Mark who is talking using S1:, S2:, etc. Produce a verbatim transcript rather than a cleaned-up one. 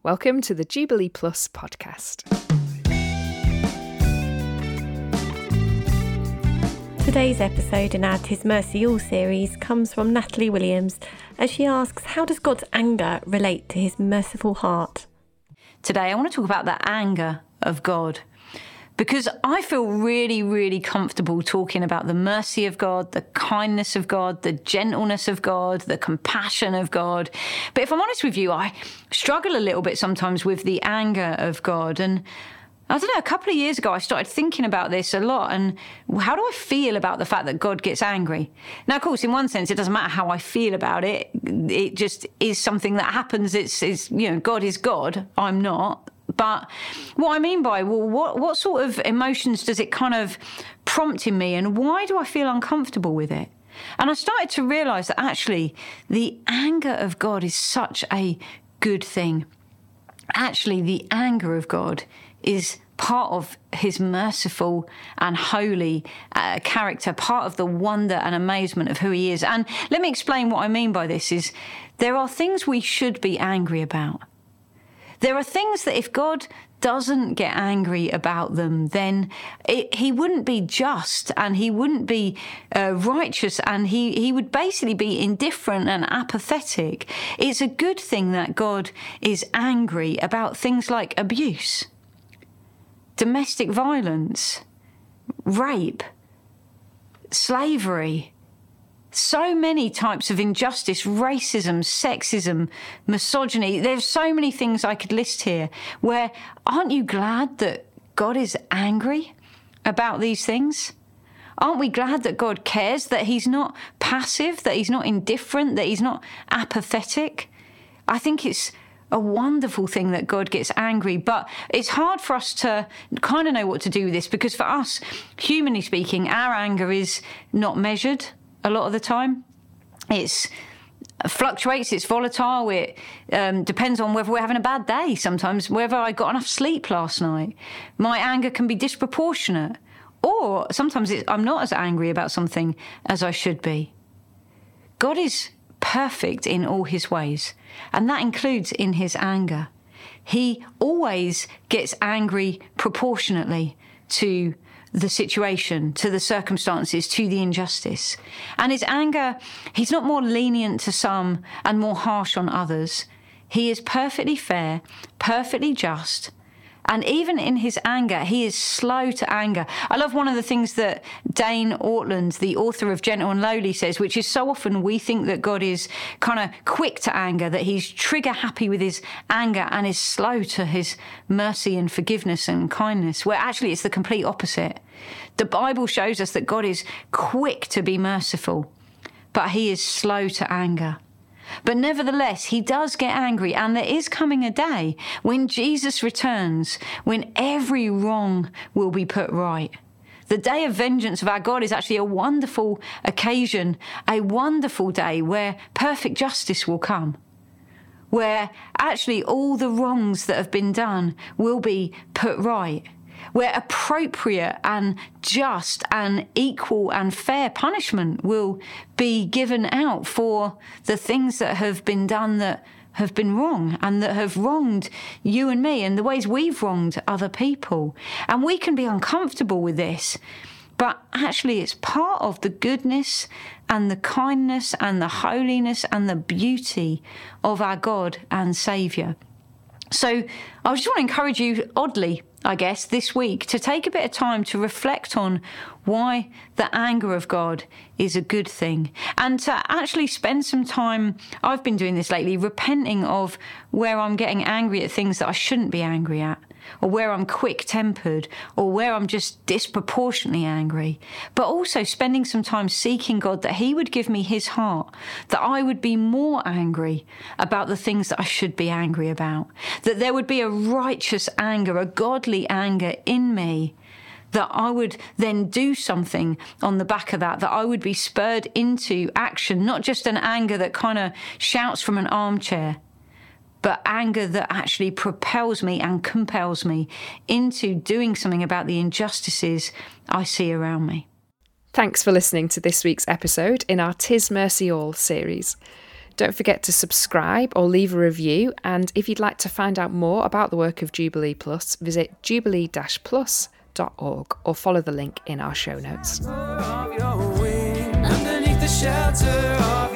S1: Welcome to the Jubilee Plus podcast.
S2: Today's episode in our Tis Mercy All series comes from Natalie Williams as she asks, how does God's anger relate to his merciful heart?
S3: Today I want to talk about the anger of God, because I feel really, really comfortable talking about the mercy of God, the kindness of God, the gentleness of God, the compassion of God. But if I'm honest with you, I struggle a little bit sometimes with the anger of God. And I don't know, a couple of years ago, I started thinking about this a lot. And how do I feel about the fact that God gets angry? Now, of course, in one sense, it doesn't matter how I feel about it. It just is something that happens. It's, it's you know, God is God. I'm not. But what I mean by, well, what, what sort of emotions does it kind of prompt in me, and why do I feel uncomfortable with it? And I started to realise that actually the anger of God is such a good thing. Actually, the anger of God is part of his merciful and holy uh, character, part of the wonder and amazement of who he is. And let me explain what I mean by this is there are things we should be angry about. There are things that if God doesn't get angry about them, then it, he wouldn't be just and he wouldn't be uh, righteous, and he, he would basically be indifferent and apathetic. It's a good thing that God is angry about things like abuse, domestic violence, rape, slavery, so many types of injustice, racism, sexism, misogyny. There's so many things I could list here where, aren't you glad that God is angry about these things? Aren't we glad that God cares, that he's not passive, that he's not indifferent, that he's not apathetic? I think it's a wonderful thing that God gets angry, but it's hard for us to kind of know what to do with this, because for us, humanly speaking, our anger is not measured. A lot of the time, it's fluctuates, it's volatile, it um, depends on whether we're having a bad day sometimes, whether I got enough sleep last night. My anger can be disproportionate, or sometimes it's, I'm not as angry about something as I should be. God is perfect in all his ways, and that includes in his anger. He always gets angry proportionately to the situation, to the circumstances, to the injustice. And his anger, he's not more lenient to some and more harsh on others. He is perfectly fair, perfectly just. And even in his anger, he is slow to anger. I love one of the things that Dane Ortland, the author of Gentle and Lowly, says, which is so often we think that God is kind of quick to anger, that he's trigger happy with his anger and is slow to his mercy and forgiveness and kindness, where actually it's the complete opposite. The Bible shows us that God is quick to be merciful, but he is slow to anger. But nevertheless, he does get angry, and there is coming a day when Jesus returns, when every wrong will be put right. The day of vengeance of our God is actually a wonderful occasion, a wonderful day where perfect justice will come, where actually all the wrongs that have been done will be put right, where appropriate and just and equal and fair punishment will be given out for the things that have been done that have been wrong and that have wronged you and me and the ways we've wronged other people. And we can be uncomfortable with this, but actually it's part of the goodness and the kindness and the holiness and the beauty of our God and Saviour. So I just want to encourage you, oddly, I guess, this week, to take a bit of time to reflect on why the anger of God is a good thing, and to actually spend some time, I've been doing this lately, repenting of where I'm getting angry at things that I shouldn't be angry at, or where I'm quick-tempered, or where I'm just disproportionately angry, but also spending some time seeking God that he would give me his heart, that I would be more angry about the things that I should be angry about, that there would be a righteous anger, a godly anger in me, that I would then do something on the back of that, that I would be spurred into action, not just an anger that kind of shouts from an armchair, but anger that actually propels me and compels me into doing something about the injustices I see around me.
S1: Thanks for listening to this week's episode in our Tis Mercy All series. Don't forget to subscribe or leave a review. And if you'd like to find out more about the work of Jubilee Plus, visit jubilee dash plus dot org or follow the link in our show notes.
S4: Underneath the shelter of